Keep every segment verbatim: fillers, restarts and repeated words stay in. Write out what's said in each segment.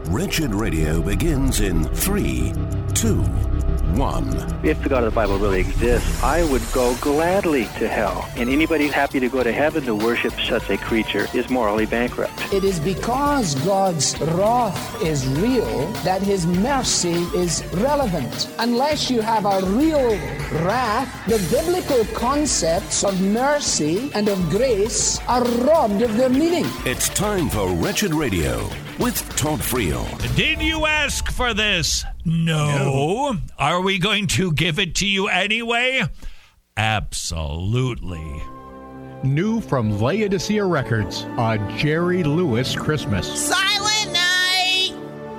Wretched Radio begins in three, two, one. If the God of the Bible really exists, I would go gladly to hell. And anybody happy to go to heaven to worship such a creature is morally bankrupt. It is because God's wrath is real that his mercy is relevant. Unless you have a real wrath, the biblical concepts of mercy and of grace are robbed of their meaning. It's time for Wretched Radio with Todd Friel. Did you ask for this? No. no. Are we going to give it to you anyway? Absolutely. New from Laodicea Records, A Jerry Lewis Christmas. Silent Night!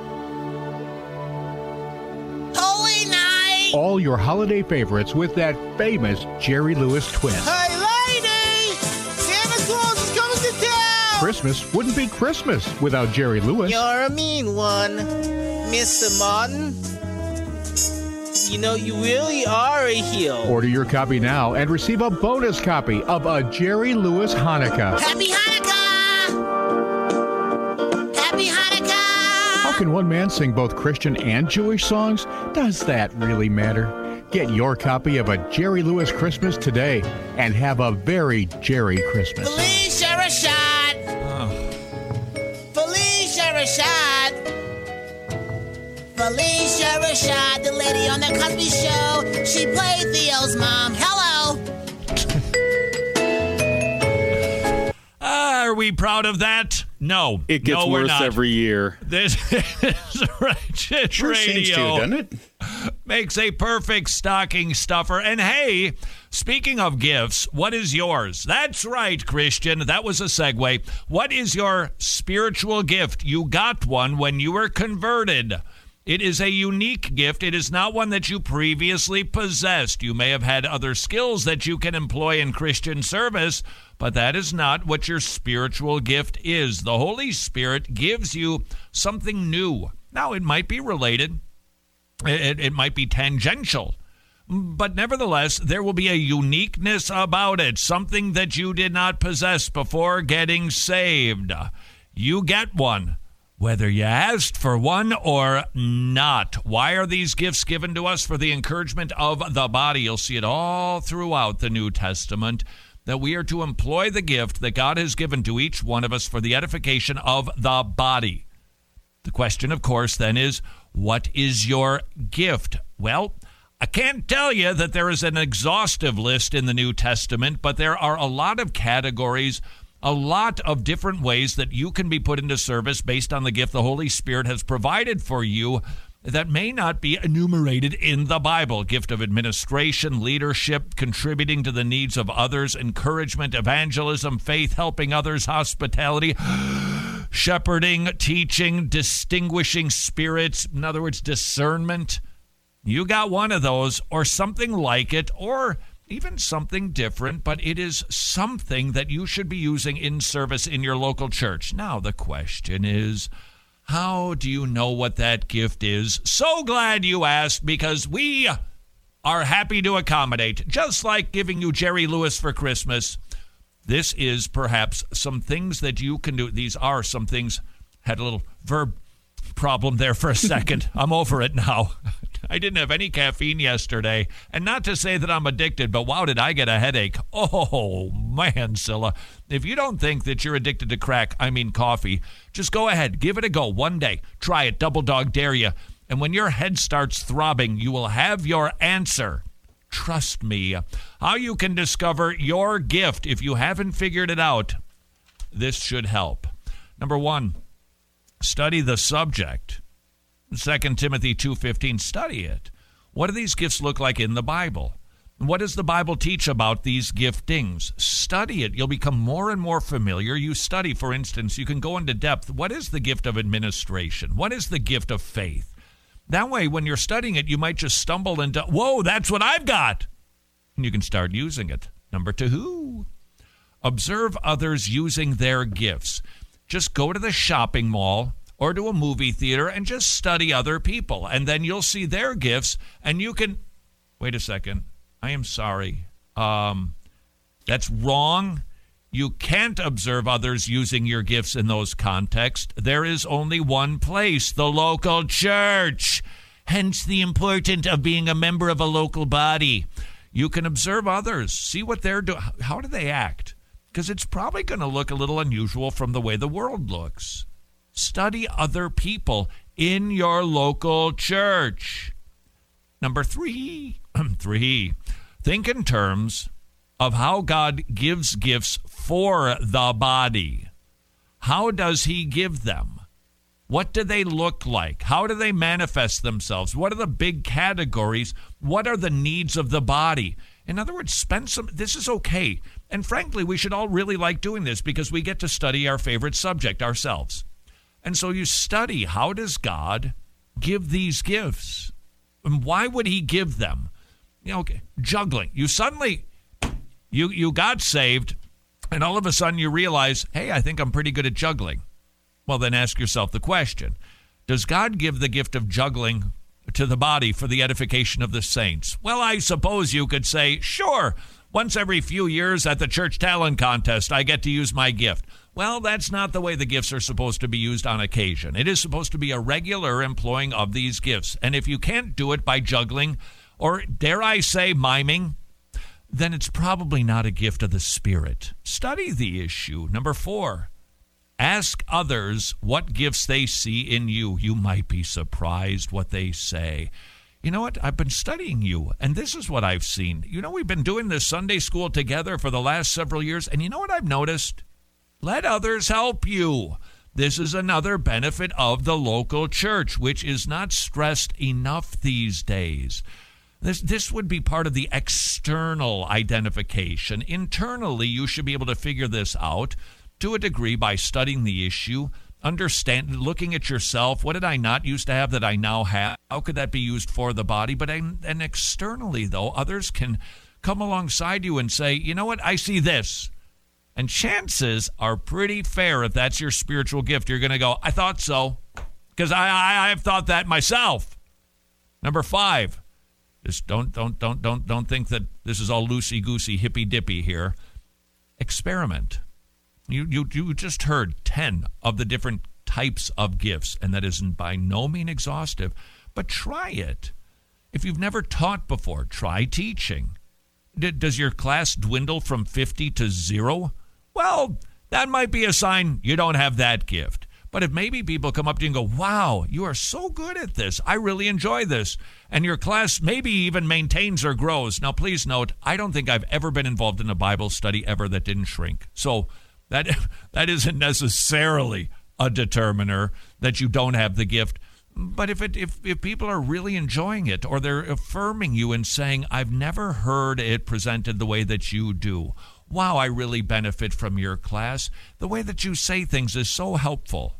Holy Night! All your holiday favorites with that famous Jerry Lewis twist. Hey, lady! Santa Claus is coming to town! Christmas wouldn't be Christmas without Jerry Lewis. You're a mean one, Mister Martin. You know, you really are a heel. Order your copy now and receive a bonus copy of A Jerry Lewis Hanukkah. Happy Hanukkah! Happy Hanukkah! How can one man sing both Christian and Jewish songs? Does that really matter? Get your copy of A Jerry Lewis Christmas today and have a very Jerry Christmas. Felicia Rashad! Oh. Felicia Rashad! Felicia Rashad, the lady on the Cosby Show. She played Theo's mom. Hello. Uh, are we proud of that? No. It gets no, we're worse not. every year. This is Wretched sure Radio. Seems to, doesn't it? Makes a perfect stocking stuffer. And hey, speaking of gifts, what is yours? That's right, Christian. That was a segue. What is your spiritual gift? You got one when you were converted. It is a unique gift. It is not one that you previously possessed. You may have had other skills that you can employ in Christian service, but that is not what your spiritual gift is. The Holy Spirit gives you something new. Now, it might be related. It, it might be tangential. But nevertheless, there will be a uniqueness about it, something that you did not possess before getting saved. You get one, whether you asked for one or not. Why are these gifts given to us? For the encouragement of the body. You'll see it all throughout the New Testament, that we are to employ the gift that God has given to each one of us for the edification of the body. The question, of course, then is, what is your gift? Well, I can't tell you that there is an exhaustive list in the New Testament, but there are a lot of categories, a lot of different ways that you can be put into service based on the gift the Holy Spirit has provided for you that may not be enumerated in the Bible. Gift of administration, leadership, contributing to the needs of others, encouragement, evangelism, faith, helping others, hospitality, shepherding, teaching, distinguishing spirits, in other words, discernment. You got one of those or something like it, or even something different, but it is something that you should be using in service in your local church. Now, the question is, how do you know what that gift is? So glad you asked, because we are happy to accommodate. Just like giving you Jerry Lewis for Christmas, this is perhaps some things that you can do. These are some things. Had a little verb problem there for a second. I'm over it now. I didn't have any caffeine yesterday. And not to say that I'm addicted, but wow, did I get a headache. Oh, man, Scylla. If you don't think that you're addicted to crack, I mean coffee, just go ahead. Give it a go one day. Try it. Double dog dare you. And when your head starts throbbing, you will have your answer. Trust me. How you can discover your gift if you haven't figured it out, this should help. Number one, study the subject. Second Timothy two fifteen, study it. What do these gifts look like in the Bible? What does the Bible teach about these giftings? Study it. You'll become more and more familiar. You study, for instance, you can go into depth. What is the gift of administration? What is the gift of faith? That way, when you're studying it, you might just stumble into, whoa, that's what I've got. And you can start using it. Number two, observe others using their gifts. Just go to the shopping mall or to a movie theater and just study other people. And then you'll see their gifts, and you can, wait a second, I am sorry. Um, that's wrong. You can't observe others using your gifts in those contexts. There is only one place, the local church. Hence the importance of being a member of a local body. You can observe others, see what they're doing. How do they act? Because it's probably going to look a little unusual from the way the world looks. Study other people in your local church. Number three, three, think in terms of how God gives gifts for the body. How does he give them? What do they look like? How do they manifest themselves? What are the big categories? What are the needs of the body? In other words, spend some, this is okay. And frankly, we should all really like doing this because we get to study our favorite subject ourselves. And so you study, how does God give these gifts? And why would he give them? You know, juggling. You suddenly, you, you got saved, and all of a sudden you realize, hey, I think I'm pretty good at juggling. Well, then ask yourself the question, does God give the gift of juggling to the body for the edification of the saints? Well, I suppose you could say, sure, once every few years at the church talent contest, I get to use my gift. Well, that's not the way the gifts are supposed to be used on occasion. It is supposed to be a regular employing of these gifts. And if you can't do it by juggling, or dare I say miming, then it's probably not a gift of the Spirit. Study the issue. Number four, ask others what gifts they see in you. You might be surprised what they say. You know what? I've been studying you, and this is what I've seen. You know, we've been doing this Sunday school together for the last several years, and you know what I've noticed? Let others help you. This is another benefit of the local church, which is not stressed enough these days. This this would be part of the external identification. Internally, you should be able to figure this out to a degree by studying the issue, understand, looking at yourself. What did I not used to have that I now have? How could that be used for the body? But I, and externally, though, others can come alongside you and say, you know what, I see this. And chances are pretty fair if that's your spiritual gift. You're going to go, I thought so, because I, I I've thought that myself. Number five, just don't don't don't don't don't think that this is all loosey goosey, hippy dippy here. Experiment. You you you just heard ten of the different types of gifts, and that isn't by no means exhaustive. But try it. If you've never taught before, try teaching. D- does your class dwindle from fifty to zero? Well, that might be a sign you don't have that gift. But if maybe people come up to you and go, wow, you are so good at this. I really enjoy this. And your class maybe even maintains or grows. Now, please note, I don't think I've ever been involved in a Bible study ever that didn't shrink. So that that isn't necessarily a determiner that you don't have the gift. But if it if, if people are really enjoying it, or they're affirming you and saying, I've never heard it presented the way that you do. Wow, I really benefit from your class. The way that you say things is so helpful.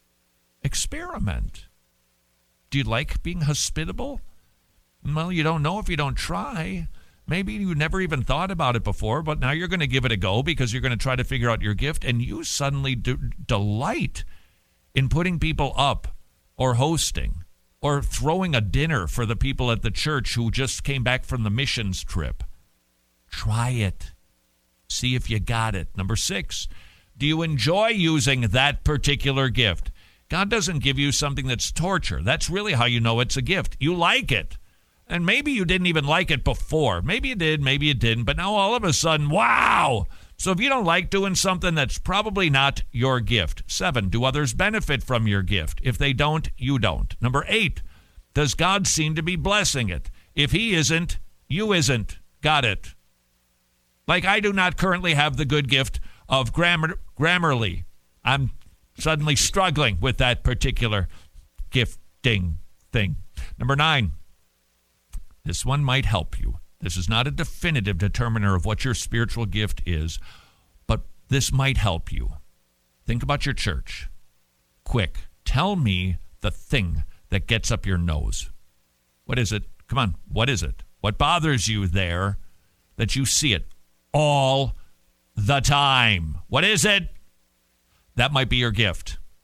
Experiment. Do you like being hospitable? Well, you don't know if you don't try. Maybe you never even thought about it before, but now you're going to give it a go because you're going to try to figure out your gift, and you suddenly do delight in putting people up, or hosting, or throwing a dinner for the people at the church who just came back from the missions trip. Try it. See if you got it. Number six, do you enjoy using that particular gift? God doesn't give you something that's torture. That's really how you know it's a gift. You like it. And maybe you didn't even like it before. Maybe you did, maybe you didn't. But now all of a sudden, wow! So if you don't like doing something, that's probably not your gift. Seven, do others benefit from your gift? If they don't, you don't. Number eight, does God seem to be blessing it? If he isn't, you isn't. Got it. Like I do not currently have the good gift of grammar, Grammarly. I'm suddenly struggling with that particular gifting thing. Number nine, this one might help you. This is not a definitive determiner of what your spiritual gift is, but this might help you. Think about your church. Quick, tell me the thing that gets up your nose. What is it? Come on, what is it? What bothers you there that you see it all the time? What is it? That might be your gift.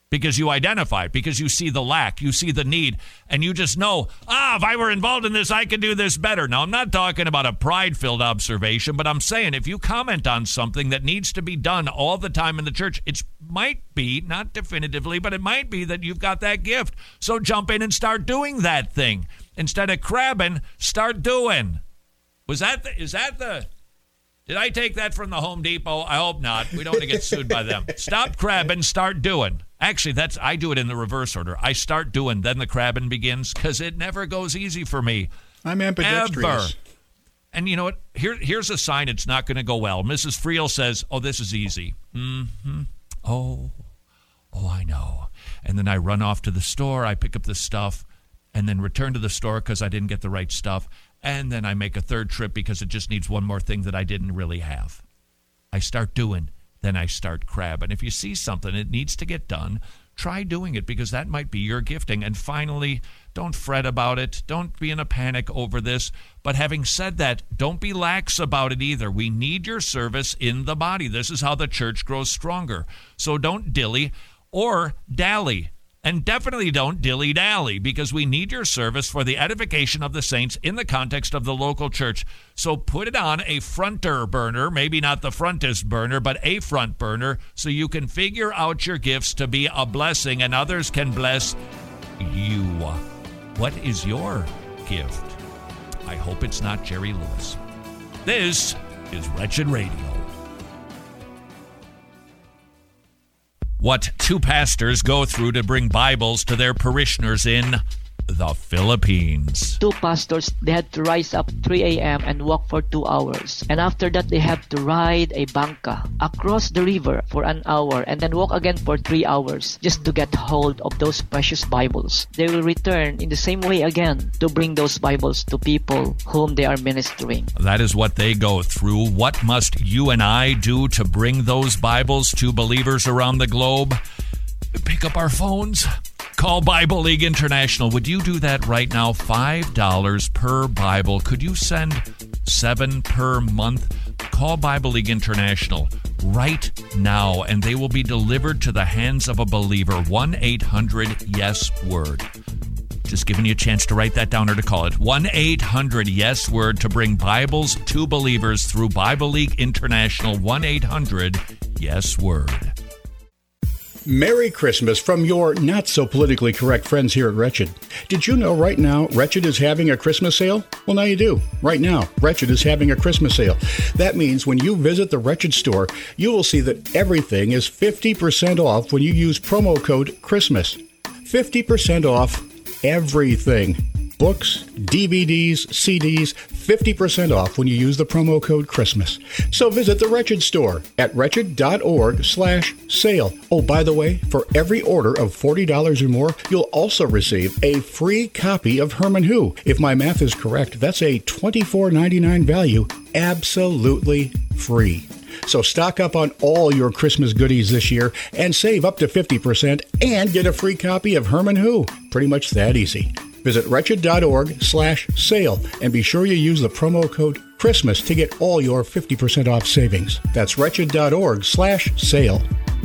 because you identify, because you see the lack, you see the need, and you just know, ah, if I were involved in this, I could do this better. Now, I'm not talking about a pride-filled observation, but I'm saying if you comment on something that needs to be done all the time in the church, it might be, not definitively, but it might be that you've got that gift. So jump in and start doing that thing. Instead of crabbing, start doing. Was that the, is that the... Did I take that from the Home Depot? I hope not. We don't want to get sued by them. Stop crabbing, start doing. Actually, that's I do it in the reverse order. I start doing, then the crabbing begins, because it never goes easy for me. I'm ambidextrous. Ever. And you know what? Here, here's a sign it's not going to go well. Missus Friel says, oh, this is easy. Mm-hmm. Oh, oh, I know. And then I run off to the store, I pick up the stuff, and then return to the store because I didn't get the right stuff. And then I make a third trip because it just needs one more thing that I didn't really have. I start doing, then I start crabbing. If you see something that needs to get done, try doing it because that might be your gifting. And finally, don't fret about it. Don't be in a panic over this. But having said that, don't be lax about it either. We need your service in the body. This is how the church grows stronger. So don't dilly or dally. And definitely don't dilly-dally because we need your service for the edification of the saints in the context of the local church. So put it on a fronter burner, maybe not the frontest burner, but a front burner, so you can figure out your gifts to be a blessing and others can bless you. What is your gift? I hope it's not Jerry Lewis. This is Wretched Radio. What two pastors go through to bring Bibles to their parishioners in the Philippines. Two pastors, they had to rise up three a.m. and walk for two hours. And after that, they have to ride a bangka across the river for an hour and then walk again for three hours just to get hold of those precious Bibles. They will return in the same way again to bring those Bibles to people whom they are ministering. That is what they go through. What must you and I do to bring those Bibles to believers around the globe? Pick up our phones. Call Bible League International. Would you do that right now? five dollars per Bible. Could you send seven per month? Call Bible League International right now, and they will be delivered to the hands of a believer. one eight hundred yes word. Just giving you a chance to write that down or to call it. one eight hundred yes word to bring Bibles to believers through Bible League International. one eight hundred yes word. Merry Christmas from your not-so-politically correct friends here at Wretched. Did you know right now Wretched is having a Christmas sale? Well, now you do. Right now, Wretched is having a Christmas sale. That means when you visit the Wretched store, you will see that everything is fifty percent off when you use promo code CHRISTMAS. fifty percent off everything. Books, D V Ds, C Ds, fifty percent off when you use the promo code CHRISTMAS. So visit the Wretched store at wretched.org slash sale. Oh, by the way, for every order of forty dollars or more, you'll also receive a free copy of Herman Who. If my math is correct, that's a twenty-four ninety-nine value, absolutely free. So stock up on all your Christmas goodies this year and save up to fifty percent and get a free copy of Herman Who. Pretty much that easy. Visit wretched.org slash sale and be sure you use the promo code CHRISTMAS to get all your fifty percent off savings. That's wretched.org slash sale.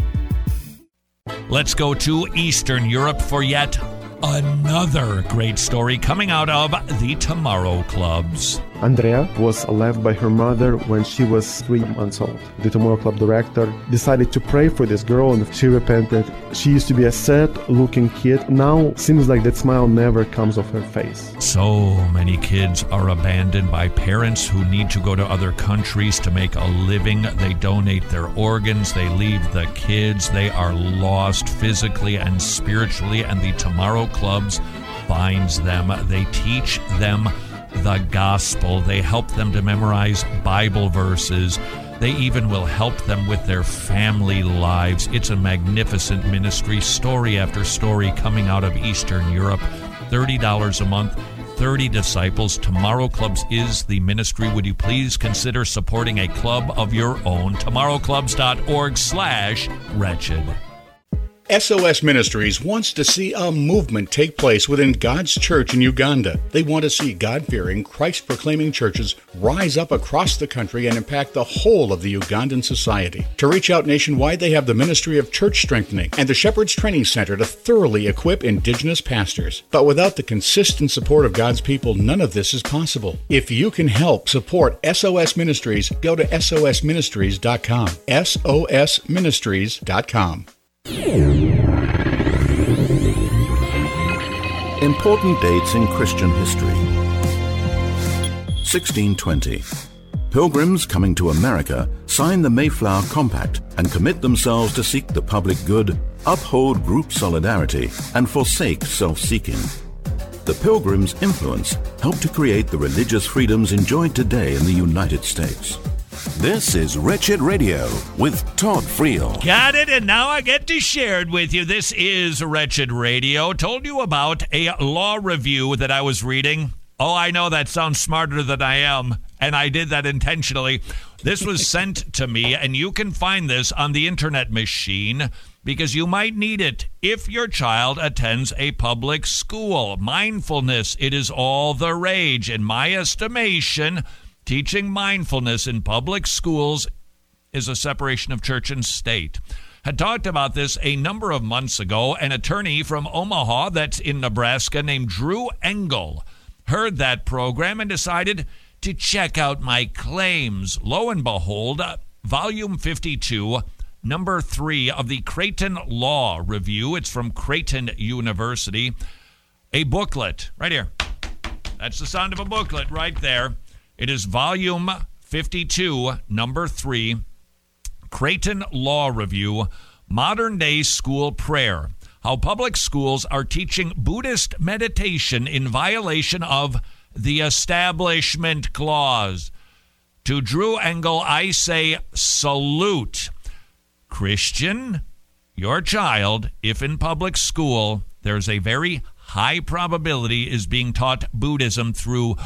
Let's go to Eastern Europe for yet another great story coming out of the Tomorrow Clubs. Andrea was left by her mother when she was three months old. The Tomorrow Club director decided to pray for this girl and she repented. She used to be a sad-looking kid. Now seems like that smile never comes off her face. So many kids are abandoned by parents who need to go to other countries to make a living. They donate their organs. They leave the kids. They are lost physically and spiritually, and the Tomorrow Clubs finds them. They teach them the gospel. They help them to memorize Bible verses. They even will help them with their family lives. It's a magnificent ministry, story after story coming out of Eastern Europe. thirty dollars a month, thirty disciples. Tomorrow Clubs is the ministry. Would you please consider supporting a club of your own? tomorrowclubs.org slash wretched. S O S Ministries wants to see a movement take place within God's church in Uganda. They want to see God-fearing, Christ-proclaiming churches rise up across the country and impact the whole of the Ugandan society. To reach out nationwide, they have the Ministry of Church Strengthening and the Shepherd's Training Center to thoroughly equip indigenous pastors. But without the consistent support of God's people, none of this is possible. If you can help support S O S Ministries, go to S O S ministries dot com. S O S ministries dot com. Important dates in Christian history. sixteen twenty. Pilgrims coming to America sign the Mayflower Compact and commit themselves to seek the public good, uphold group solidarity, and forsake self-seeking. The Pilgrims' influence helped to create the religious freedoms enjoyed today in the United States. This is Wretched Radio with Todd Friel. Got it, and now I get to share it with you. This is Wretched Radio. Told you about a law review that I was reading. Oh, I know that sounds smarter than I am, and I did that intentionally. This was sent to me, and you can find this on the internet machine because you might need it if your child attends a public school. Mindfulness, it is all the rage. In my estimation, teaching mindfulness in public schools is a separation of church and state. Had talked about this a number of months ago. An attorney from Omaha, that's in Nebraska, named Drew Engel, heard that program and decided to check out my claims. Lo and behold, volume fifty-two, number three of the Creighton Law Review. It's from Creighton University. A booklet, right here. That's the sound of a booklet right there. It is volume fifty-two, number three, Creighton Law Review, Modern Day School Prayer. How public schools are teaching Buddhist meditation in violation of the Establishment Clause. To Drew Engel, I say salute. Christian, your child, if in public school, there's a very high probability is being taught Buddhism through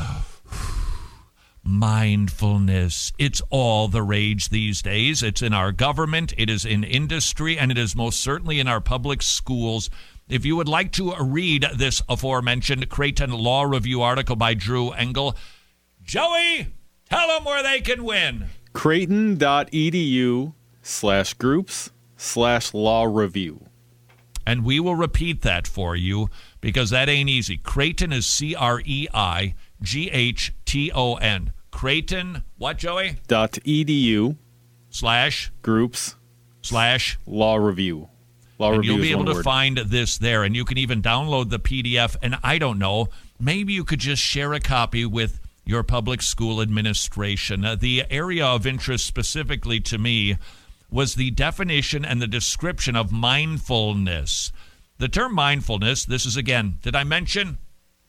mindfulness. It's all the rage these days. It's in our government, it is in industry, and it is most certainly in our public schools. If you would like to read this aforementioned Creighton Law Review article by Drew Engel, Joey, tell them where they can win. Creighton.edu slash groups slash law review. And we will repeat that for you because that ain't easy. Creighton is C R E I G H T O N. Creighton, what, Joey? Dot edu slash groups slash law review. Law and review you'll be able to word. find this there, and you can even download the P D F. And I don't know, maybe you could just share a copy with your public school administration. Uh, the area of interest specifically to me was the definition and the description of mindfulness. The term mindfulness, this is again, did I mention?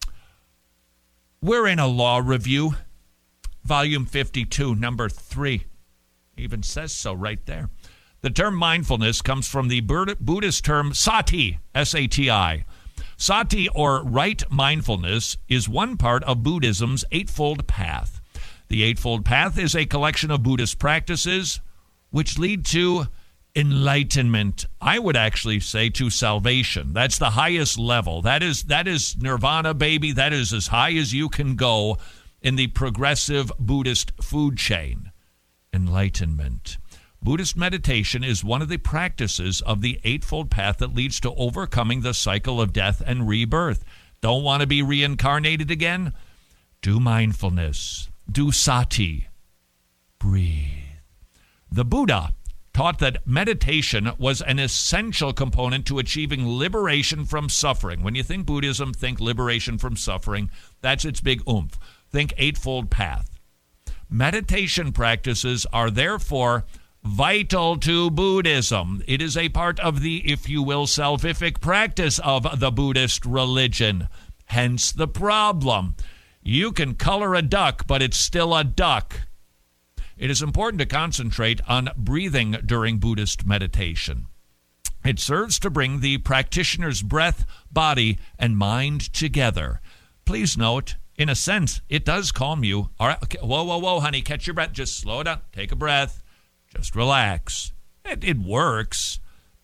We're in a law review, volume fifty-two, number three. Even says so right there. The term mindfulness comes from the Buddhist term sati, S A T I. Sati, or right mindfulness, is one part of Buddhism's Eightfold Path. The Eightfold Path is a collection of Buddhist practices which lead to enlightenment. I would actually say to salvation. That's the highest level. That is that is nirvana, baby. That is as high as you can go in the progressive Buddhist food chain. Enlightenment. Buddhist meditation is one of the practices of the Eightfold Path that leads to overcoming the cycle of death and rebirth. Don't want to be reincarnated again? Do mindfulness. Do sati. Breathe. The Buddha taught that meditation was an essential component to achieving liberation from suffering. When you think Buddhism, think liberation from suffering. That's its big oomph. Think Eightfold Path. Meditation practices are therefore vital to Buddhism. It is a part of the, if you will, salvific practice of the Buddhist religion. Hence the problem. You can color a duck, but it's still a duck. It is important to concentrate on breathing during Buddhist meditation. It serves to bring the practitioner's breath, body, and mind together. Please note, in a sense, it does calm you. All right, okay. Whoa, whoa, whoa, honey, catch your breath. Just slow down. Take a breath. Just relax. It, it works.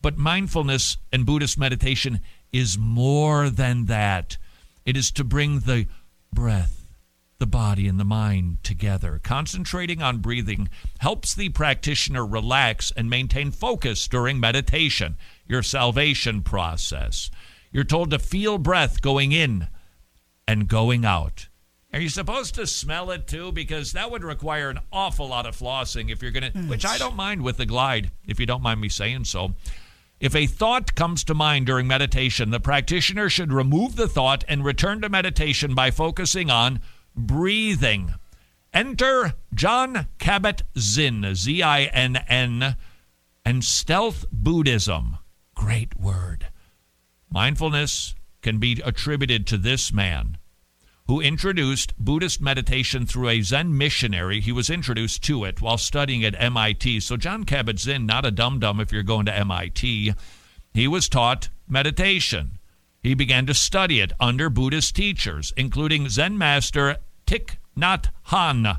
But mindfulness and Buddhist meditation is more than that. It is to bring the breath, the body, and the mind together. Concentrating on breathing helps the practitioner relax and maintain focus during meditation, your salvation process. You're told to feel breath going in and going out. Are you supposed to smell it too? Because that would require an awful lot of flossing if you're going to, which I don't mind with the Glide, if you don't mind me saying so. If a thought comes to mind during meditation, the practitioner should remove the thought and return to meditation by focusing on breathing. Enter Jon Kabat-Zinn, Z I N N, and Stealth Buddhism. Great word. Mindfulness can be attributed to this man who introduced Buddhist meditation through a Zen missionary. He was introduced to it while studying at M I T. So Jon Kabat-Zinn, not a dum-dum if you're going to M I T. He was taught meditation. He began to study it under Buddhist teachers, including Zen master Thich Nhat Hanh.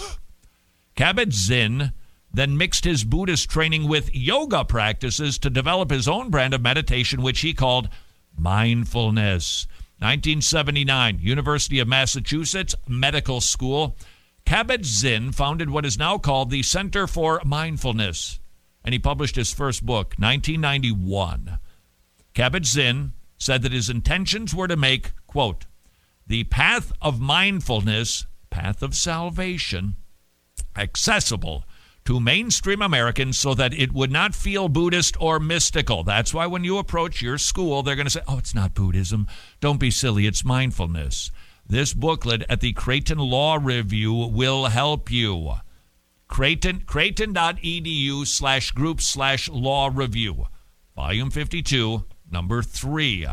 Kabat-Zinn then mixed his Buddhist training with yoga practices to develop his own brand of meditation, which he called mindfulness. nineteen seventy-nine, University of Massachusetts Medical School. Kabat-Zinn founded what is now called the Center for Mindfulness, and he published his first book, nineteen ninety-one. Kabat-Zinn said that his intentions were to make, quote, the path of mindfulness, path of salvation, accessible to mainstream Americans so that it would not feel Buddhist or mystical. That's why when you approach your school, they're going to say, oh, it's not Buddhism. Don't be silly. It's mindfulness. This booklet at the Creighton Law Review will help you. Creighton, Creighton.edu slash group slash law review. Volume fifty-two, number three.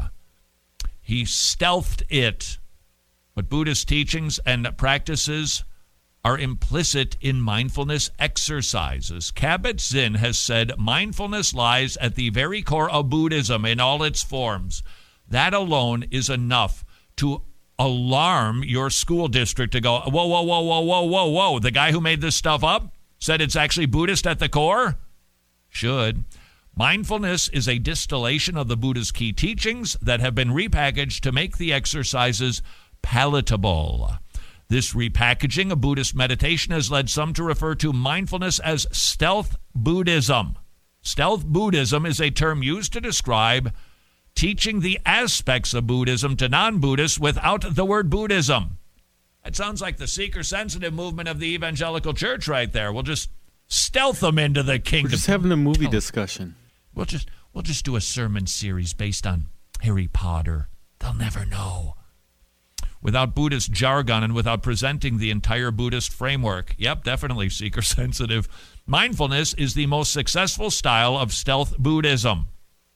He stealthed it. But Buddhist teachings and practices are implicit in mindfulness exercises. Kabat-Zinn has said mindfulness lies at the very core of Buddhism in all its forms. That alone is enough to alarm your school district to go, whoa, whoa, whoa, whoa, whoa, whoa, whoa. The guy who made this stuff up said it's actually Buddhist at the core? Should. Mindfulness is a distillation of the Buddha's key teachings that have been repackaged to make the exercises palatable. This repackaging of Buddhist meditation has led some to refer to mindfulness as stealth Buddhism. Stealth Buddhism is a term used to describe teaching the aspects of Buddhism to non-Buddhists without the word Buddhism. That sounds like the seeker-sensitive movement of the evangelical church right there. We'll just stealth them into the kingdom. We're just having a movie discussion. We'll just we'll just do a sermon series based on Harry Potter. They'll never know. Without Buddhist jargon and without presenting the entire Buddhist framework. Yep, definitely seeker-sensitive. Mindfulness is the most successful style of stealth Buddhism.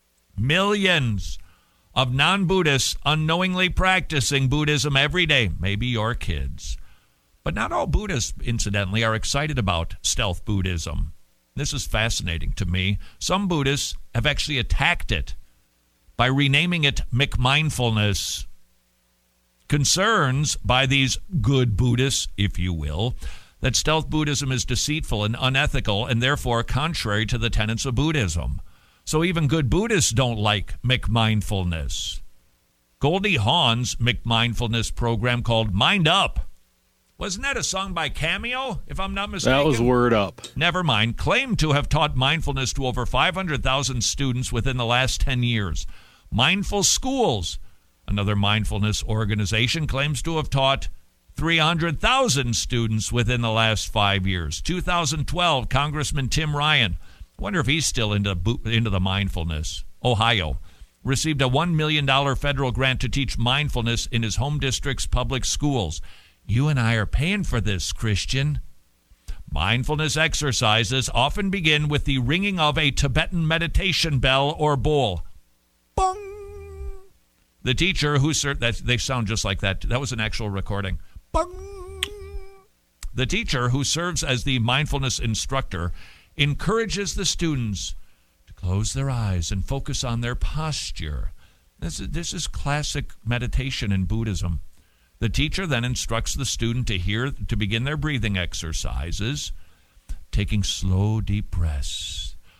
Millions of non-Buddhists unknowingly practicing Buddhism every day, maybe your kids. But not all Buddhists, incidentally, are excited about stealth Buddhism. This is fascinating to me. Some Buddhists have actually attacked it by renaming it McMindfulness. Concerns by these good Buddhists, if you will, that stealth Buddhism is deceitful and unethical and therefore contrary to the tenets of Buddhism. So even good Buddhists don't like McMindfulness. Goldie Hawn's McMindfulness program called Mind Up. Wasn't that a song by Cameo, if I'm not mistaken? That was Word Up. Never mind. Claimed to have taught mindfulness to over five hundred thousand students within the last ten years. Mindful Schools, another mindfulness organization, claims to have taught three hundred thousand students within the last five years. two thousand twelve, Congressman Tim Ryan, wonder if he's still into, into the mindfulness. Ohio received a one million dollars federal grant to teach mindfulness in his home district's public schools. You and I are paying for this, Christian. Mindfulness exercises often begin with the ringing of a Tibetan meditation bell or bowl. Bong! The teacher who served, that they sound just like that. That was an actual recording. Bong! The teacher who serves as the mindfulness instructor encourages the students to close their eyes and focus on their posture. This is, this is classic meditation in Buddhism. The teacher then instructs the student to hear to begin their breathing exercises, taking slow, deep breaths,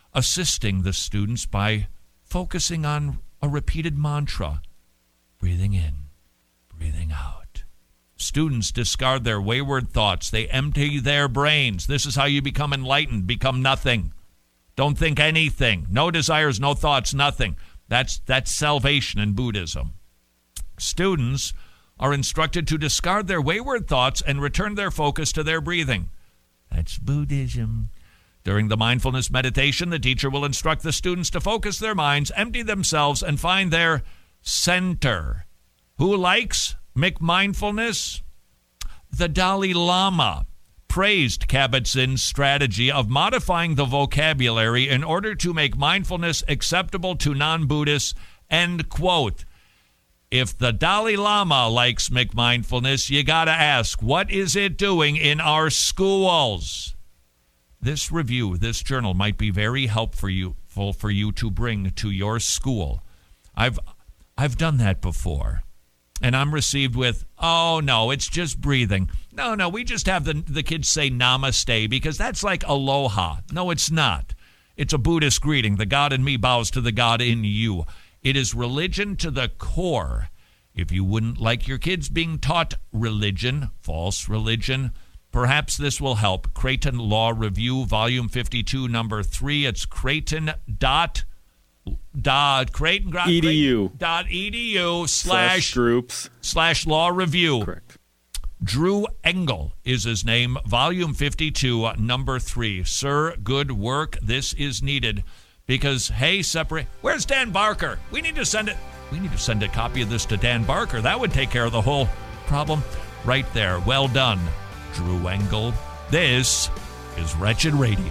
assisting the students by focusing on a repeated mantra, breathing in, breathing out. Students discard their wayward thoughts. They empty their brains. This is how you become enlightened, become nothing. Don't think anything. No desires, no thoughts, nothing. That's, that's salvation in Buddhism. Students are instructed to discard their wayward thoughts and return their focus to their breathing. That's Buddhism. During the mindfulness meditation, the teacher will instruct the students to focus their minds, empty themselves, and find their center. Who likes McMindfulness? The Dalai Lama praised Kabat-Zinn's strategy of modifying the vocabulary in order to make mindfulness acceptable to non-Buddhists, end quote. If the Dalai Lama likes McMindfulness, you got to ask, what is it doing in our schools? This review, this journal might be very helpful for you, for you to bring to your school. I've I've done that before. And I'm received with, oh, no, it's just breathing. No, no, we just have the, the kids say namaste because that's like aloha. No, it's not. It's a Buddhist greeting. The God in me bows to the God in you. It is religion to the core. If you wouldn't like your kids being taught religion, false religion, perhaps this will help. Creighton Law Review, Volume fifty-two, Number three. It's Creighton dot dot Creighton edu dot edu slash groups slash law review. Correct. Drew Engel is his name. Volume fifty-two, Number three. Sir, good work. This is needed because hey, separate. Where's Dan Barker? We need to send it. We need to send a copy of this to Dan Barker. That would take care of the whole problem right there. Well done, Drew Engel. This is Wretched Radio.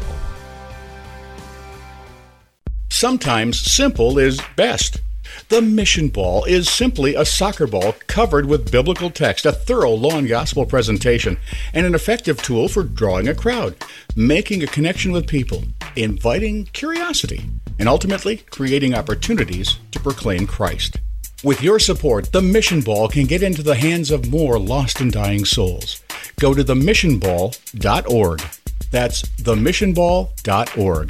Sometimes simple is best. The Mission Ball is simply a soccer ball covered with biblical text, a thorough law and gospel presentation, and an effective tool for drawing a crowd, making a connection with people, inviting curiosity, and ultimately creating opportunities to proclaim Christ. With your support, the Mission Ball can get into the hands of more lost and dying souls. Go to the mission ball dot org. That's the mission ball dot org.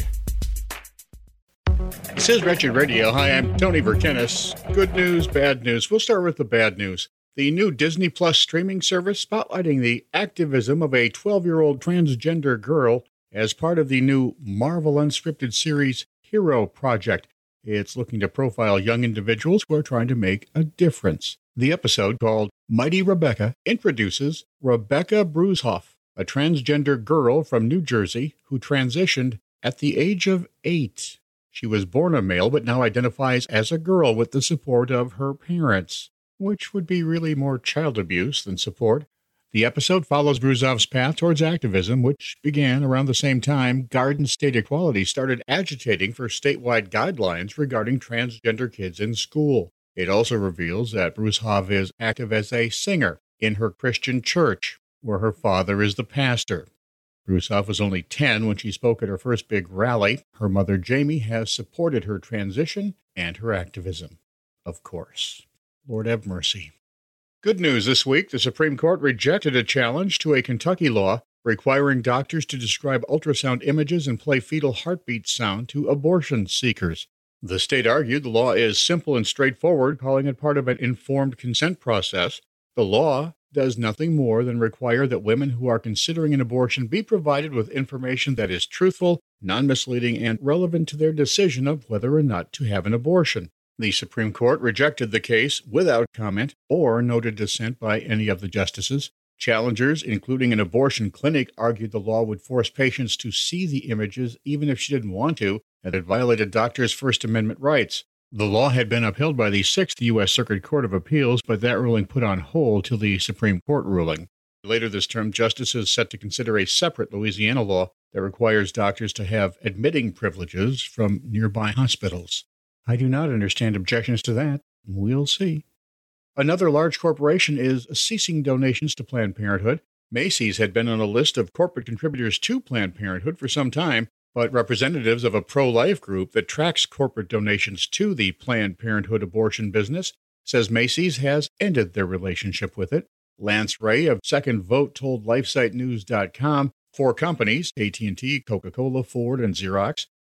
This is Wretched Radio. Hi, I'm Tony Verkenis. Good news, bad news. We'll start with the bad news. The new Disney Plus streaming service spotlighting the activism of a twelve-year-old transgender girl as part of the new Marvel Unscripted series Hero Project. It's looking to profile young individuals who are trying to make a difference. The episode, called Mighty Rebecca, introduces Rebecca Brueshoff, a transgender girl from New Jersey who transitioned at the age of eight. She was born a male, but now identifies as a girl with the support of her parents, which would be really more child abuse than support. The episode follows Brueshoff's path towards activism, which began around the same time Garden State Equality started agitating for statewide guidelines regarding transgender kids in school. It also reveals that Brueshoff is active as a singer in her Christian church, where her father is the pastor. Brueshoff was only ten when she spoke at her first big rally. Her mother, Jamie, has supported her transition and her activism. Of course. Lord have mercy. Good news this week. The Supreme Court rejected a challenge to a Kentucky law requiring doctors to describe ultrasound images and play fetal heartbeat sound to abortion seekers. The state argued the law is simple and straightforward, calling it part of an informed consent process. The law does nothing more than require that women who are considering an abortion be provided with information that is truthful, non-misleading, and relevant to their decision of whether or not to have an abortion. The Supreme Court rejected the case without comment or noted dissent by any of the justices. Challengers, including an abortion clinic, argued the law would force patients to see the images even if she didn't want to, and it violated doctors' First Amendment rights. The law had been upheld by the Sixth U S Circuit Court of Appeals, but that ruling put on hold till the Supreme Court ruling. Later this term, justices set to consider a separate Louisiana law that requires doctors to have admitting privileges from nearby hospitals. I do not understand objections to that. We'll see. Another large corporation is ceasing donations to Planned Parenthood. Macy's had been on a list of corporate contributors to Planned Parenthood for some time, but representatives of a pro-life group that tracks corporate donations to the Planned Parenthood abortion business says Macy's has ended their relationship with it. Lance Ray of Second Vote told LifeSite News dot com four companies, A T and T, Coca-Cola, Ford, and Xerox,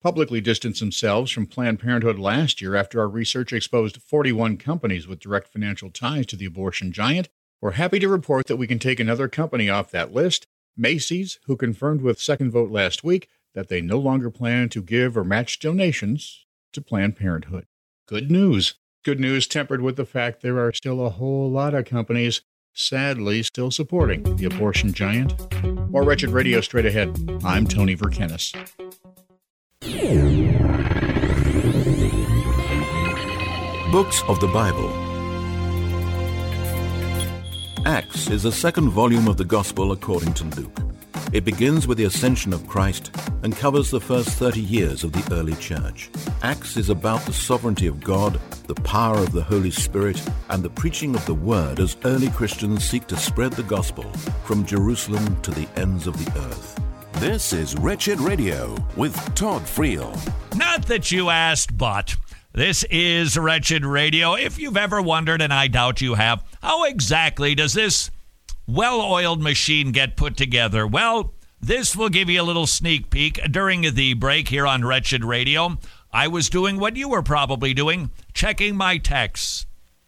publicly distanced themselves from Planned Parenthood last year after our research exposed forty-one companies with direct financial ties to the abortion giant. We're happy to report that we can take another company off that list, Macy's, who confirmed with Second Vote last week that they no longer plan to give or match donations to Planned Parenthood. Good news. Good news tempered with the fact there are still a whole lot of companies, sadly, still supporting the abortion giant. More Wretched Radio straight ahead. I'm Tony Verkenis. Books of the Bible. Acts is the second volume of the Gospel according to Luke. It begins with the ascension of Christ and covers the first thirty years of the early church. Acts is about the sovereignty of God, the power of the Holy Spirit, and the preaching of the Word as early Christians seek to spread the gospel from Jerusalem to the ends of the earth. This is Wretched Radio with Todd Friel. Not that you asked, but this is Wretched Radio. If you've ever wondered, and I doubt you have, how exactly does this well-oiled machine get put together? Well, this will give you a little sneak peek. During the break here on Wretched Radio, I was doing what you were probably doing, checking my texts.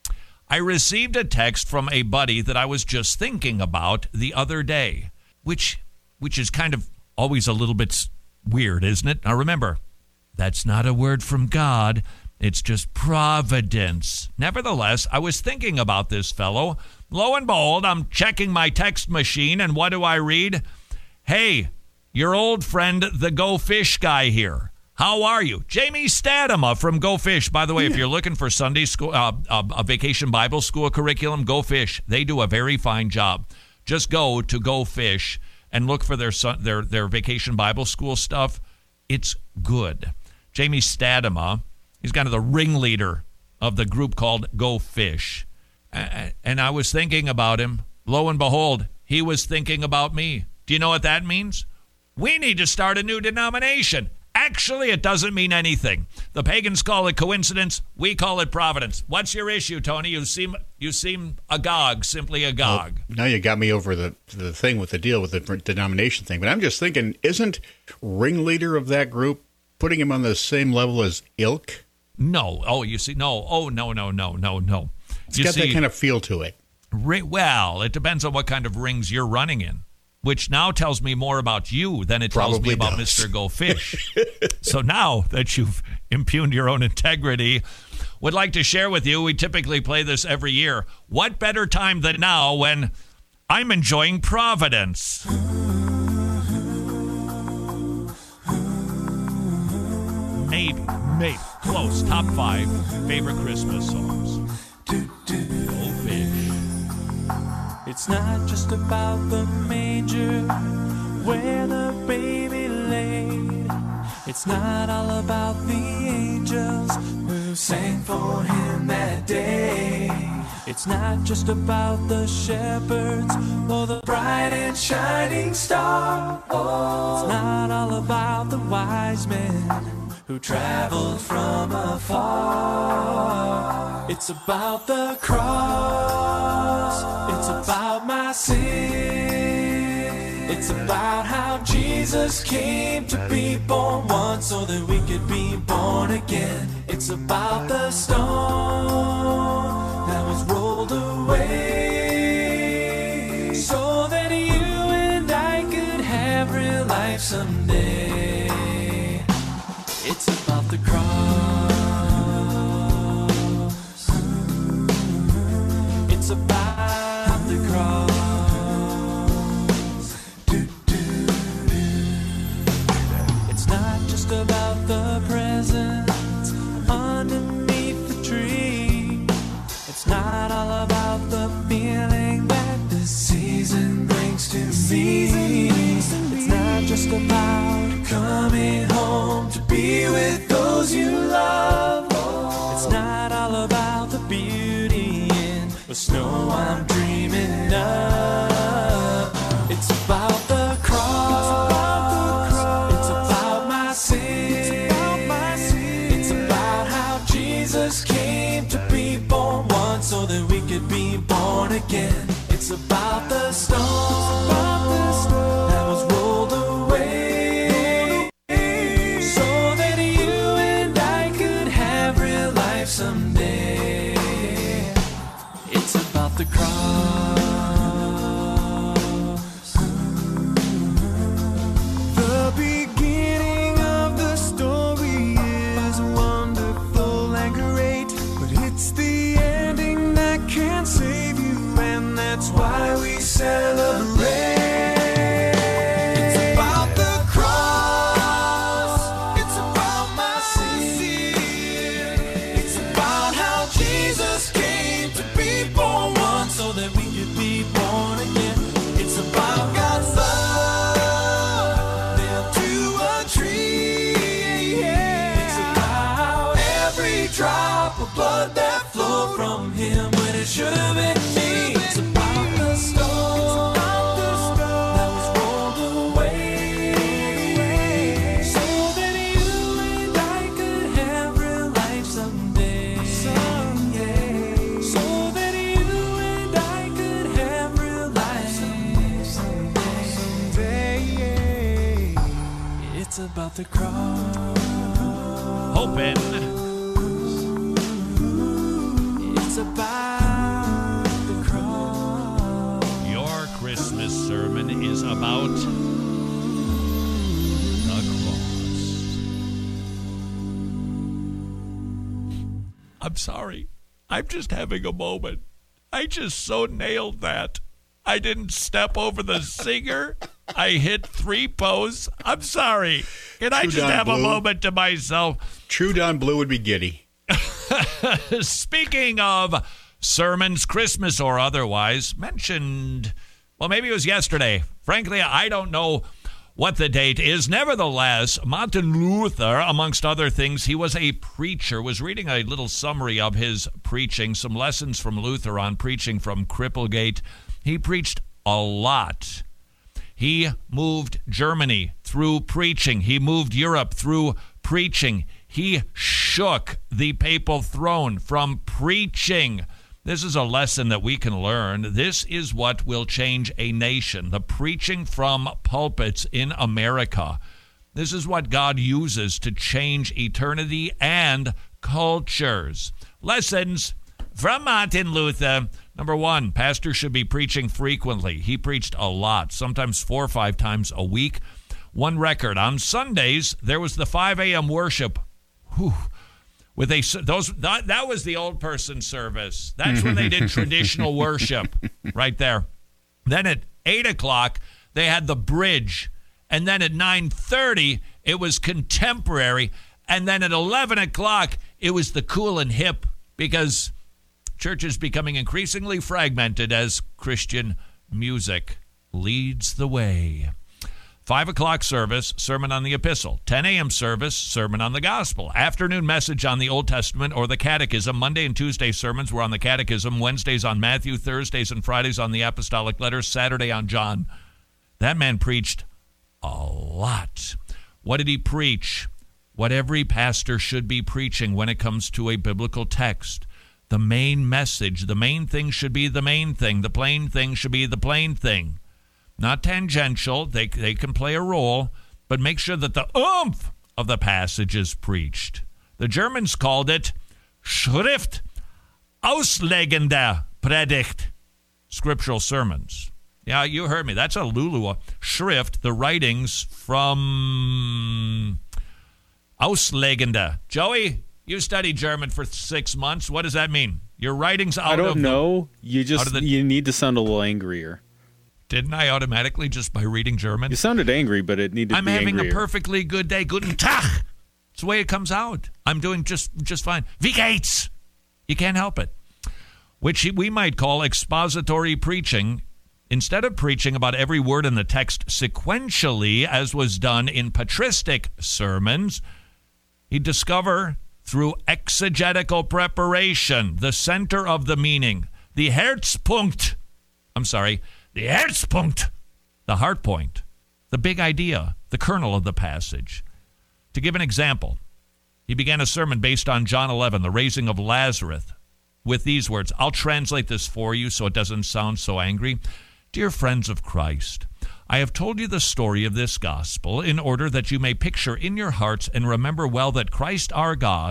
I received a text from a buddy that I was just thinking about the other day, which which is kind of always a little bit weird, isn't it? Now remember, that's not a word from God. It's just providence. Nevertheless, I was thinking about this fellow. Lo and behold, I'm checking my text machine, and what do I read? Hey, your old friend, the Go Fish guy here. How are you? Jamie Stadema from Go Fish. By the way, if you're looking for Sunday school, uh, uh, a vacation Bible school curriculum, Go Fish. They do a very fine job. Just go to Go Fish and look for their son, their their vacation Bible school stuff. It's good. Jamie Stadema, he's kind of the ringleader of the group called Go Fish. And I was thinking about him. Lo and behold, he was thinking about me. Do you know what that means? We need to start a new denomination. Actually, it doesn't mean anything. The pagans call it coincidence. We call it providence. What's your issue, Tony? You seem you seem agog, simply agog. Well, now you got me over the the thing with the deal with the denomination thing. But I'm just thinking, isn't ringleader of that group putting him on the same level as ilk? No. Oh, you see, no. Oh, no, no, no, no, no. It's you got see, that kind of feel to it. Ri- well, it depends on what kind of rings you're running in, which now tells me more about you than it tells Probably me about does. Mister Go Fish. So now that you've impugned your own integrity, would like to share with you, we typically play this every year. What better time than now when I'm enjoying Providence? Maybe, maybe. Close. Top five favorite Christmas songs. Go Fish. It's not just about the manger where the baby laid. It's not all about the angels who sang for him that day. It's not just about the shepherds or the bright and shining star. Oh, it's not all about the wise men who traveled from afar. It's about the cross. It's about my sin. It's about how Jesus came to be born once so that we could be born again. It's about the stone that was rolled away so that you and I could have real life someday. It's about the cross. It's about the cross. Do, do, do. It's not just about the presents underneath the tree. It's not all about the feeling that the season brings to me. It's not just about coming home to be with those you love. It's not all about the beauty in the snow I'm dreaming of. It's about the cross. It's about my sin. It's about how Jesus came to be born once so that we could be born again. It's about the stone that was rolled away so that about the cross. The beginning of the story is wonderful and great, but it's the ending that can save you, and that's why we celebrate. Blood that flowed from him when it should have been me. It's about the stone that was rolled away, so that you and I could have real life someday. Someday. So that you and I could have real life someday. Someday. It's about the cross. Hoping. About the cross. Your Christmas sermon is about the cross. I'm sorry. I'm just having a moment. I just so nailed that. I didn't step over the singer. I hit three posts. I'm sorry. Can I True just Don have Blue. a moment to myself? True Don Blue would be giddy. Speaking of sermons, Christmas or otherwise, mentioned, well, maybe it was yesterday. Frankly, I don't know what the date is. Nevertheless, Martin Luther, amongst other things, he was a preacher, was reading a little summary of his preaching, some lessons from Luther on preaching from Cripplegate. He preached a lot. He moved Germany through preaching. He moved Europe through preaching. He shook the papal throne from preaching. This is a lesson that we can learn. This is what will change a nation, the preaching from pulpits in America. This is what God uses to change eternity and cultures. Lessons from Martin Luther. Number one, pastors should be preaching frequently. He preached a lot, sometimes four or five times a week. One record, on Sundays, there was the five a.m. worship. Whew. With a those that, that was the old person service. That's when they did traditional worship, right there. Then at eight o'clock they had the bridge, and then at nine thirty it was contemporary, and then at eleven o'clock it was the cool and hip, because church is becoming increasingly fragmented as Christian music leads the way. Five o'clock service, sermon on the epistle. ten a.m. service, sermon on the gospel. Afternoon message on the Old Testament or the catechism. Monday and Tuesday sermons were on the catechism. Wednesdays on Matthew. Thursdays and Fridays on the apostolic letters. Saturday on John. That man preached a lot. What did he preach? What every pastor should be preaching when it comes to a biblical text. The main message, the main thing should be the main thing. The plain thing should be the plain thing. Not tangential, they they can play a role, but make sure that the oomph of the passage is preached. The Germans called it Schrift auslegende Predigt, scriptural sermons. Yeah, you heard me. That's a Lulu. Schrift, the writings from auslegende. Joey, you studied German for six months. What does that mean? Your writings out I don't of know. The, you just the, you need to sound a little angrier. Didn't I automatically just by reading German? You sounded angry, but it needed I'm to be having angrier. a perfectly good day. Guten Tag. It's the way it comes out. I'm doing just just fine. Wie geht's? You can't help it. Which we might call expository preaching. Instead of preaching about every word in the text sequentially, as was done in patristic sermons, he'd discover through exegetical preparation the center of the meaning, the Herzpunkt. I'm sorry. The Herzpunkt, the heart point, the big idea, the kernel of the passage. To give an example, he began a sermon based on John eleven, the raising of Lazarus, with these words. I'll translate this for you so it doesn't sound so angry. Dear friends of Christ, I have told you the story of this gospel in order that you may picture in your hearts and remember well that Christ our God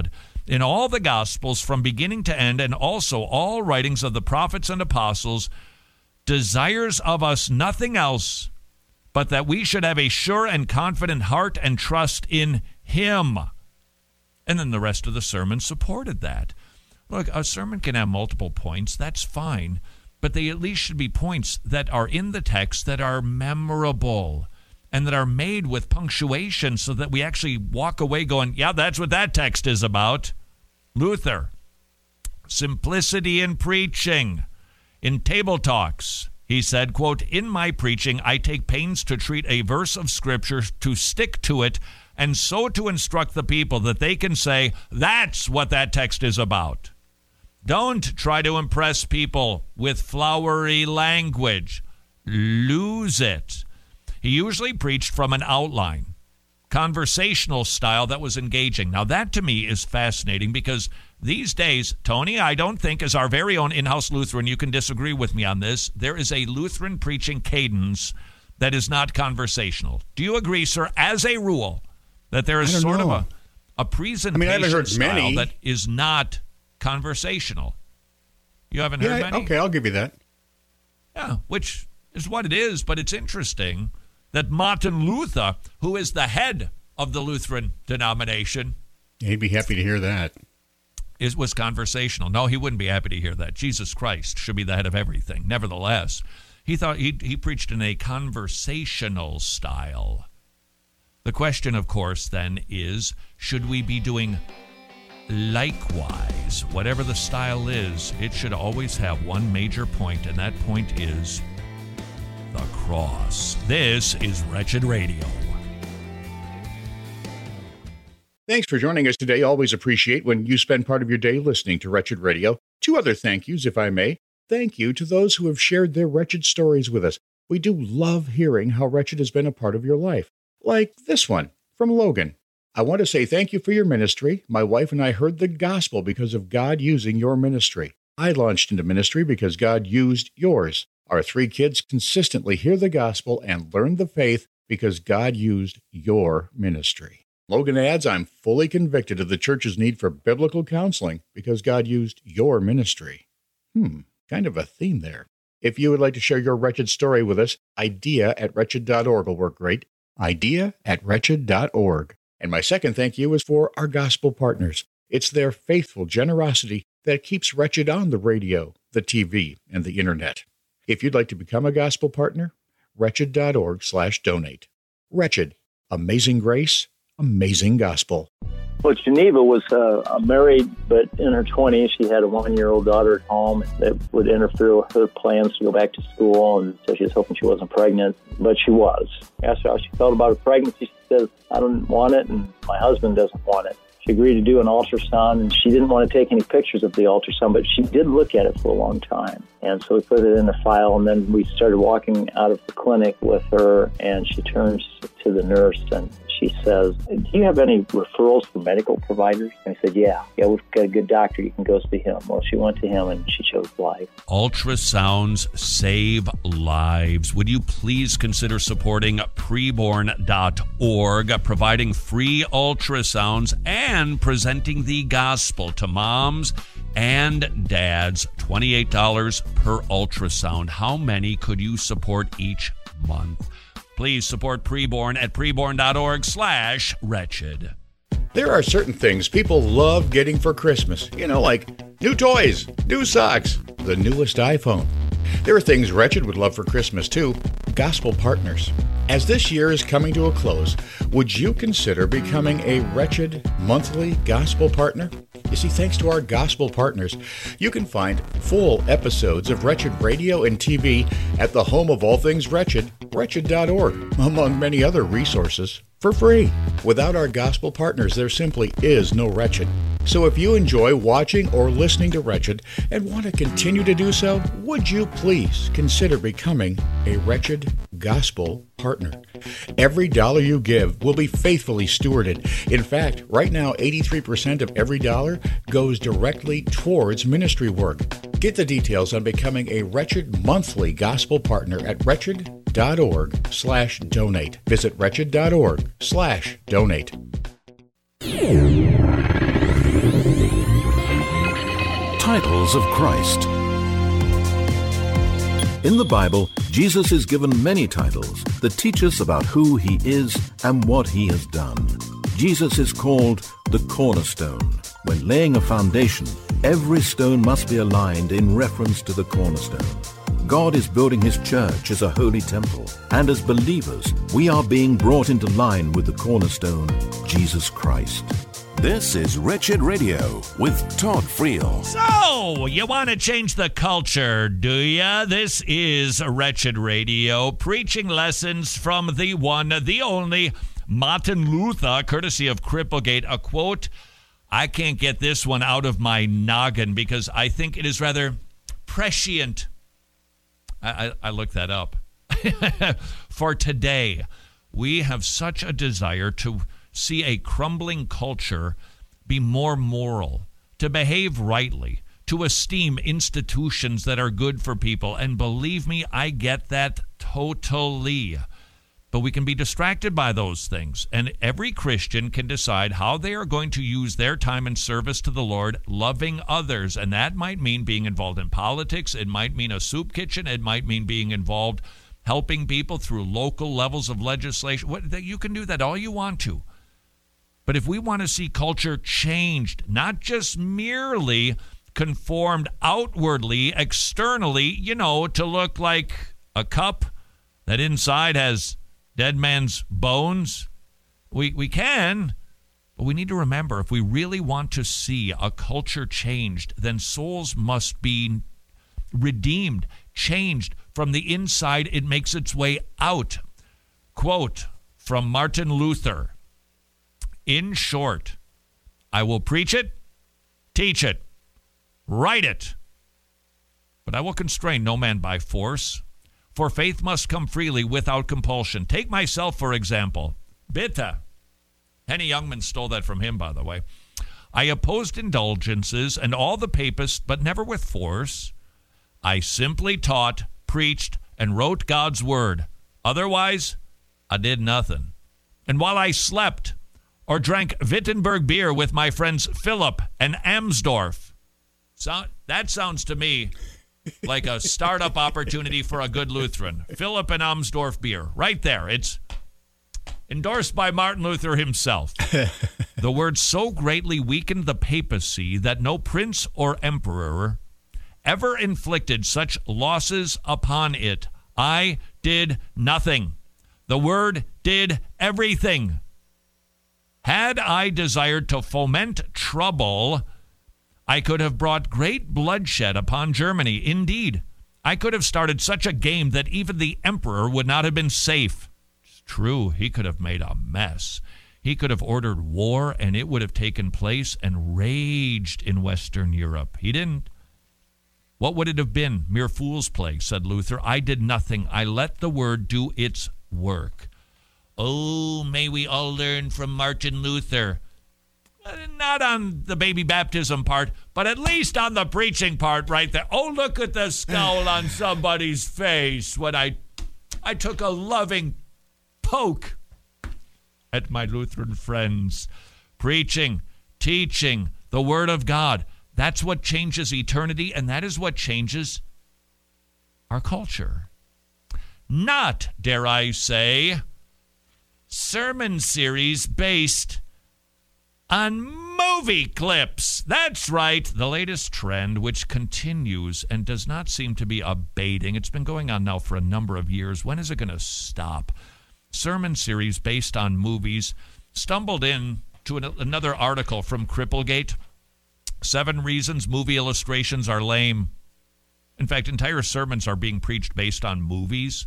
in all the Gospels from beginning to end, and also all writings of the prophets and apostles, desires of us nothing else but that we should have a sure and confident heart and trust in him. And then the rest of the sermon supported that. Look, a sermon can have multiple points. That's fine. But they at least should be points that are in the text that are memorable and that are made with punctuation so that we actually walk away going, yeah, that's what that text is about. Luther, simplicity in preaching. In Table Talks, he said, quote, "In my preaching, I take pains to treat a verse of Scripture, to stick to it, and so to instruct the people that they can say, that's what that text is about. Don't try to impress people with flowery language. Lose it." He usually preached from an outline, conversational style that was engaging. Now, that to me is fascinating because these days, Tony, I don't think, as our very own in-house Lutheran, you can disagree with me on this, there is a Lutheran preaching cadence that is not conversational. Do you agree, sir, as a rule, that there is sort know. of a, a presentation I mean, I haven't heard style many. that is not conversational? You haven't heard yeah, many? Okay, I'll give you that. Yeah, which is what it is, but it's interesting that Martin Luther, who is the head of the Lutheran denomination, he'd be happy to hear that. Is, was conversational. No, he wouldn't be happy to hear that. Jesus Christ should be the head of everything. Nevertheless, he thought he, he preached in a conversational style. The question, of course, then is, should we be doing likewise? Whatever the style is, it should always have one major point, and that point is the cross. This is Wretched Radio. Thanks for joining us today. Always appreciate when you spend part of your day listening to Wretched Radio. Two other thank yous, if I may. Thank you to those who have shared their wretched stories with us. We do love hearing how wretched has been a part of your life. Like this one from Logan. "I want to say thank you for your ministry. My wife and I heard the gospel because of God using your ministry. I launched into ministry because God used yours. Our three kids consistently hear the gospel and learn the faith because God used your ministry." Logan adds, "I'm fully convicted of the church's need for biblical counseling because God used your ministry." Hmm, kind of a theme there. If you would like to share your wretched story with us, idea at wretched dot org will work great. idea at wretched dot org. And my second thank you is for our gospel partners. It's their faithful generosity that keeps Wretched on the radio, the T V, and the internet. If you'd like to become a gospel partner, wretched dot org slash donate. Wretched, amazing grace, amazing gospel. Well, Geneva was uh, married, but in her twenties, she had a one-year-old daughter at home that would interfere with her plans to go back to school, and so she was hoping she wasn't pregnant, but she was. I asked her how she felt about her pregnancy. She said, "I don't want it, and my husband doesn't want it." She agreed to do an ultrasound, and she didn't want to take any pictures of the ultrasound, but she did look at it for a long time. And so we put it in the file, and then we started walking out of the clinic with her, and she turns to the nurse, and she says, "Do you have any referrals for medical providers?" And I said, yeah, yeah, we've got a good doctor. You can go see him. Well, she went to him, and she chose life. Ultrasounds save lives. Would you please consider supporting preborn dot org, providing free ultrasounds and presenting the gospel to moms and dads? twenty-eight dollars per ultrasound. How many could you support each month? Please support Preborn at preborn dot org slash wretched. There are certain things people love getting for Christmas. You know, like new toys, new socks, the newest iPhone. There are things Wretched would love for Christmas, too. Gospel partners. As this year is coming to a close, would you consider becoming a Wretched monthly gospel partner? You see, thanks to our gospel partners, you can find full episodes of Wretched Radio and T V at the home of all things Wretched, wretched dot org, among many other resources, for free. Without our gospel partners, there simply is no Wretched. So if you enjoy watching or listening to Wretched and want to continue to do so, would you please consider becoming a Wretched gospel partner? Every dollar you give will be faithfully stewarded. In fact, right now, eighty-three percent of every dollar goes directly towards ministry work. Get the details on becoming a Wretched monthly gospel partner at wretched dot org slash donate. Visit wretched dot org slash donate. titles of Christ. In the Bible, Jesus is given many titles that teach us about who he is and what he has done. Jesus is called the cornerstone. When laying a foundation, every stone must be aligned in reference to the cornerstone. God is building his church as a holy temple, and as believers, we are being brought into line with the cornerstone, Jesus Christ. This is Wretched Radio with Todd Friel. So, you want to change the culture, do ya? This is Wretched Radio, preaching lessons from the one, the only, Martin Luther, courtesy of Cripplegate. A quote, I can't get this one out of my noggin because I think it is rather prescient. I, I, I looked that up. For today, we have such a desire to see a crumbling culture be more moral, to behave rightly, to esteem institutions that are good for people. And believe me, I get that totally. But we can be distracted by those things. And every Christian can decide how they are going to use their time in service to the Lord, loving others. And that might mean being involved in politics. It might mean a soup kitchen. It might mean being involved helping people through local levels of legislation. What, you can do that all you want to. But if we want to see culture changed, not just merely conformed outwardly, externally, you know, to look like a cup that inside has dead man's bones, we, we can, but we need to remember, if we really want to see a culture changed, then souls must be redeemed, changed from the inside. It makes its way out. Quote from Martin Luther. In short, I will preach it, teach it, write it, but I will constrain no man by force, for faith must come freely without compulsion. Take myself, for example. Bitte. Henny Youngman stole that from him, by the way. I opposed indulgences and all the papists, but never with force. I simply taught, preached, and wrote God's word. Otherwise, I did nothing. And while I slept, or drank Wittenberg beer with my friends Philip and Amsdorf. So, that sounds to me like a startup opportunity for a good Lutheran. Philip and Amsdorf beer, right there. It's endorsed by Martin Luther himself. The word so greatly weakened the papacy that no prince or emperor ever inflicted such losses upon it. I did nothing. The word did everything. Had I desired to foment trouble, I could have brought great bloodshed upon Germany. Indeed, I could have started such a game that even the emperor would not have been safe. It's true, he could have made a mess. He could have ordered war, and it would have taken place and raged in Western Europe. He didn't. What would it have been? Mere fool's play, said Luther. I did nothing. I let the word do its work. Oh, may we all learn from Martin Luther. Not on the baby baptism part, but at least on the preaching part right there. Oh, look at the scowl on somebody's face when I, I took a loving poke at my Lutheran friends. Preaching, teaching the Word of God. That's what changes eternity, and that is what changes our culture. Not, dare I say, sermon series based on movie clips. That's right, the latest trend, which continues and does not seem to be abating. It's been going on now for a number of years. When is it going to stop? Sermon series based on movies. Stumbled in to an, another article from Cripplegate. Seven reasons movie illustrations are lame. In fact, entire sermons are being preached based on movies.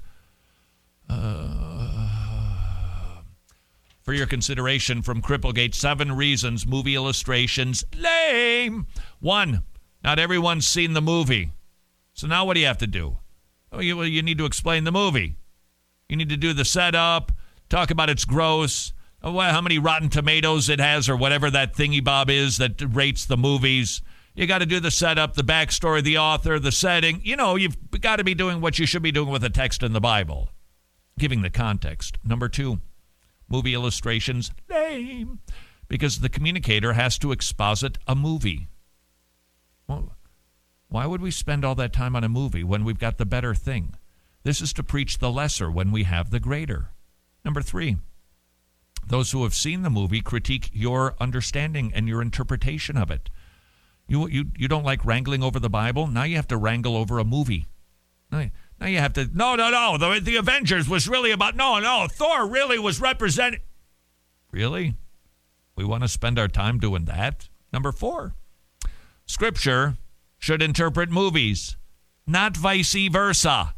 Uh... For your consideration from Cripplegate, seven reasons movie illustrations lame. One, not everyone's seen the movie. So now what do you have to do? Oh, you, well, you need to explain the movie. You need to do the setup, talk about its gross, oh, how many Rotten Tomatoes it has or whatever that thingy bob is that rates the movies. You got to do the setup, the backstory, the author, the setting. You know, you've got to be doing what you should be doing with a text in the Bible, giving the context. Number two, movie illustrations, lame, because the communicator has to exposit a movie. Well, Why would we spend all that time on a movie when we've got the better thing? This is to preach the lesser when we have the greater. Number three, those who have seen the movie critique your understanding and your interpretation of it. You you you don't like wrangling over the Bible? Now you have to wrangle over a movie. Now, now you have to, no, no, no, the, the Avengers was really about, no, no, Thor really was representing. Really? We want to spend our time doing that? Number four, Scripture should interpret movies, not vice versa.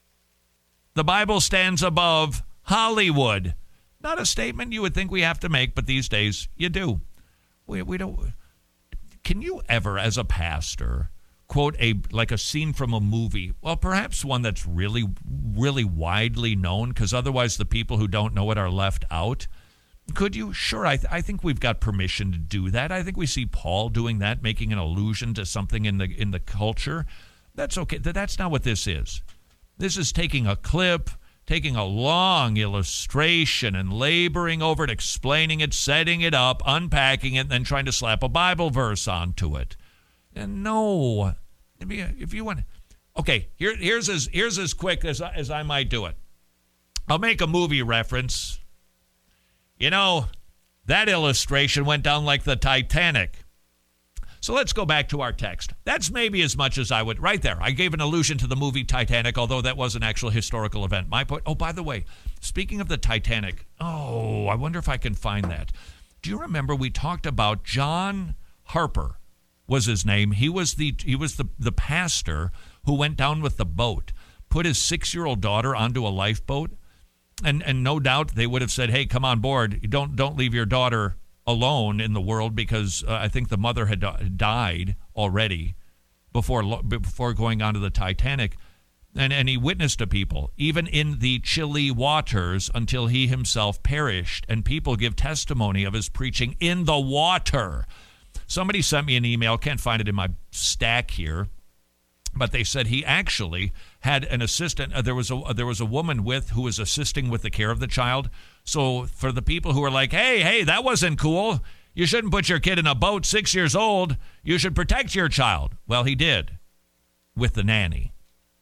The Bible stands above Hollywood. Not a statement you would think we have to make, but these days you do. We we don't. Can you ever, as a pastor, quote a like a scene from a movie? Well, perhaps one that's really, really widely known, because otherwise the people who don't know it are left out. Could you? Sure, I, th- I think we've got permission to do that. I think we see Paul doing that, making an allusion to something in the in the culture. That's okay. That's not what this is. This is taking a clip, taking a long illustration and laboring over it, explaining it, setting it up, unpacking it, and then trying to slap a Bible verse onto it. And no, if you want, okay, here, here's as here's as quick as as I might do it. I'll make a movie reference. You know, that illustration went down like the Titanic. So let's go back to our text. That's maybe as much as I would, right there. I gave an allusion to the movie Titanic, although that was an actual historical event. My point, oh, by the way, speaking of the Titanic, oh, I wonder if I can find that. Do you remember we talked about John Harper was his name? He was the he was the, the pastor who went down with the boat, put his six-year-old daughter onto a lifeboat, and and no doubt they would have said, hey, come on board. You don't don't leave your daughter alone in the world, because uh, I think the mother had uh, died already before before going onto the Titanic. And, and he witnessed to people, even in the chilly waters, until he himself perished. And people give testimony of his preaching in the water. Somebody sent me an email, can't find it in my stack here, but they said he actually had an assistant. Uh, there was a uh, there was a woman with who was assisting with the care of the child. So for the people who are like, hey, hey, that wasn't cool. You shouldn't put your kid in a boat six years old. You should protect your child. Well, he did with the nanny.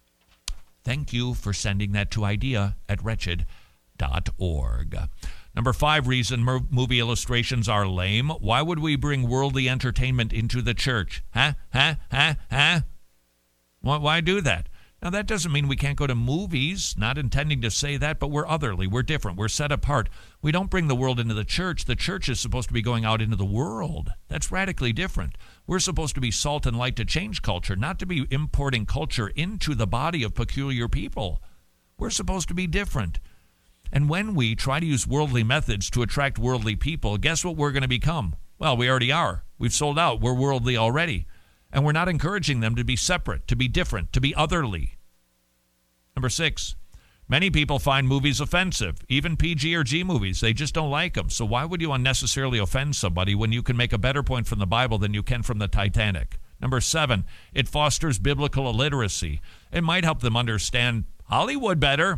Thank you for sending that to idea at wretched dot org. Number five reason movie illustrations are lame. Why would we bring worldly entertainment into the church? Huh? Huh? Huh? Huh? Why, why do that? Now, that doesn't mean we can't go to movies, not intending to say that, but we're otherly. We're different. We're set apart. We don't bring the world into the church. The church is supposed to be going out into the world. That's radically different. We're supposed to be salt and light to change culture, not to be importing culture into the body of peculiar people. We're supposed to be different. And when we try to use worldly methods to attract worldly people, guess what we're going to become? Well, we already are. We've sold out. We're worldly already. And we're not encouraging them to be separate, to be different, to be otherly. Number six, many people find movies offensive, even P G or G movies. They just don't like them. So why would you unnecessarily offend somebody when you can make a better point from the Bible than you can from the Titanic? Number seven, it fosters biblical illiteracy. It might help them understand Hollywood better,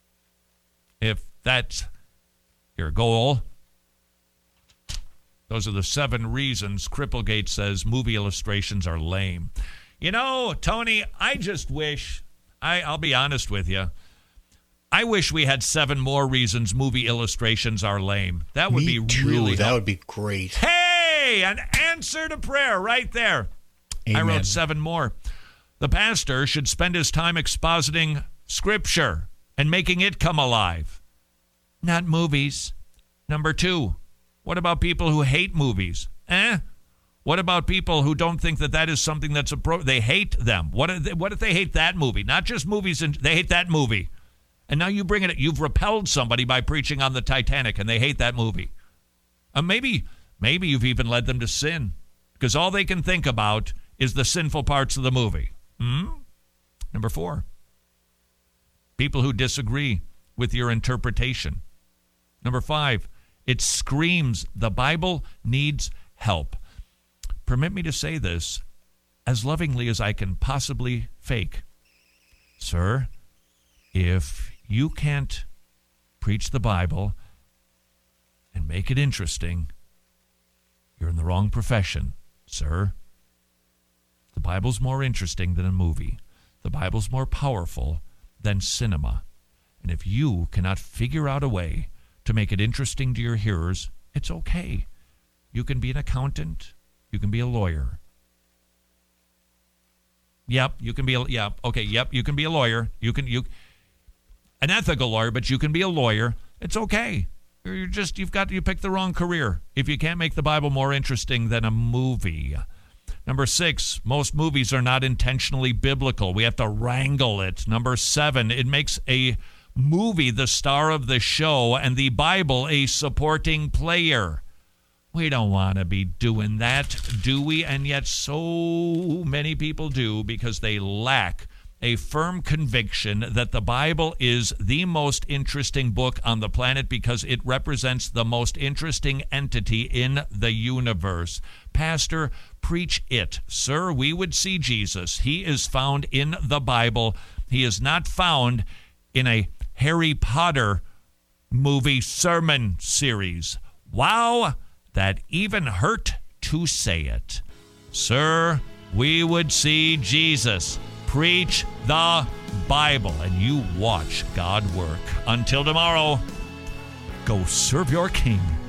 if that's your goal. Those are the seven reasons Cripplegate says movie illustrations are lame. You know, Tony, I just wish, I, I'll be honest with you, I wish we had seven more reasons movie illustrations are lame. That would Me be too. really That helpful. would be great. Hey, an answer to prayer right there. Amen. I wrote seven more. The pastor should spend his time expositing Scripture and making it come alive, not movies. Number two, what about people who hate movies? Eh? What about people who don't think that that is something that's appropriate? They hate them. What if they, what if they hate that movie? Not just movies, and they hate that movie. And now you bring it, you've repelled somebody by preaching on the Titanic, and they hate that movie. Uh, maybe, maybe you've even led them to sin, because all they can think about is the sinful parts of the movie. Hmm? Number four, people who disagree with your interpretation. Number five, it screams the Bible needs help. Permit me to say this as lovingly as I can possibly fake. Sir, if you can't preach the Bible and make it interesting, you're in the wrong profession, sir. The The Bible's more interesting than a movie. The Bible's more powerful than cinema. And if you cannot figure out a way to make it interesting to your hearers, it's okay. You can be an accountant. You can be a lawyer. Yep, you can be a, yeah, okay, yep, you can be a lawyer. You can, you, an ethical lawyer, but you can be a lawyer. It's okay. You're just, you've got, you picked the wrong career if you can't make the Bible more interesting than a movie. Number six, most movies are not intentionally biblical. We have to wrangle it. Number seven, it makes a movie the star of the show and the Bible a supporting player. We don't want to be doing that, do we? And yet so many people do because they lack a firm conviction that the Bible is the most interesting book on the planet because it represents the most interesting entity in the universe. Pastor, preach it. Sir, we would see Jesus. He is found in the Bible. He is not found in a Harry Potter movie sermon series. Wow, that even hurt to say it. Sir, we would see Jesus. Preach the Bible, and you watch God work. Until tomorrow, go serve your King.